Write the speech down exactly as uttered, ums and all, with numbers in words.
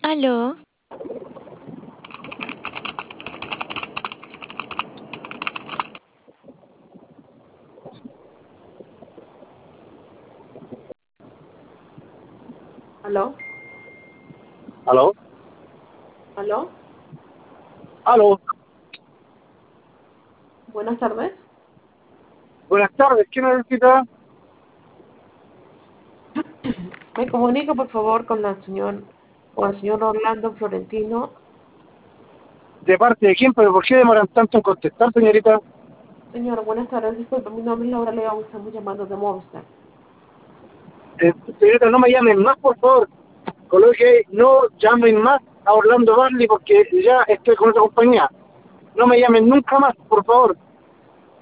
Aló, ¿Aló? ¿Aló? ¿Aló? ¿Aló? Buenas tardes. Buenas tardes, ¿quién necesita? Me comunico, por favor, con la señor, con el señor Orlando Florentino. ¿De parte de quién? ¿Pero por qué demoran tanto en contestar, señorita? Señor, buenas tardes. Disculpe, mi nombre es Laura León. Estamos llamando de Movistar. Eh, señorita, no me llamen más, por favor. Coloque ahí, no llamen más a Orlando Barley porque ya estoy con otra compañía. No me llamen nunca más, por favor.